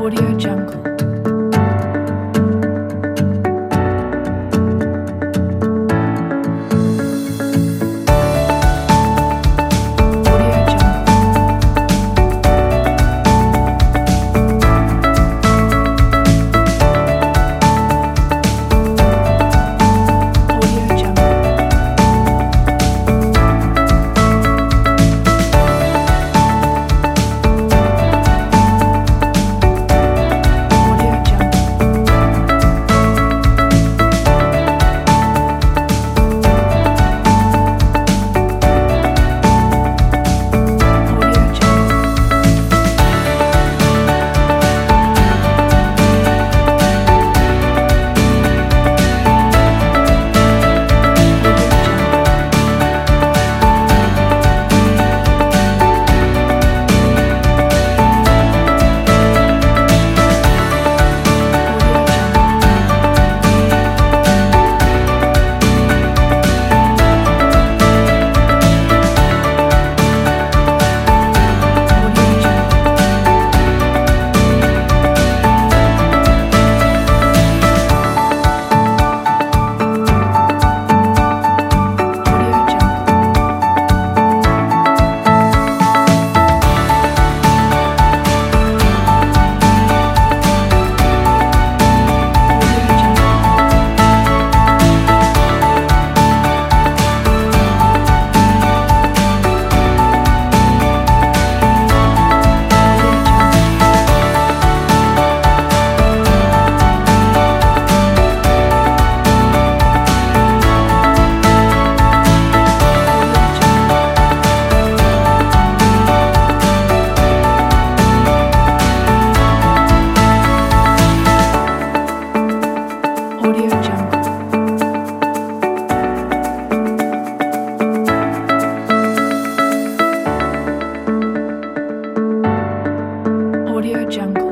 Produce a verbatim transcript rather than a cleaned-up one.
Audio Jungle. Audio Jungle. Audio Jungle. Audio Jungle. Audio Jungle. Audio Jungle. Audio Jungle. Audio Jungle. Audio Jungle. Audio Jungle. Audio Jungle. Audio Jungle. Audio Jungle. Audio Jungle.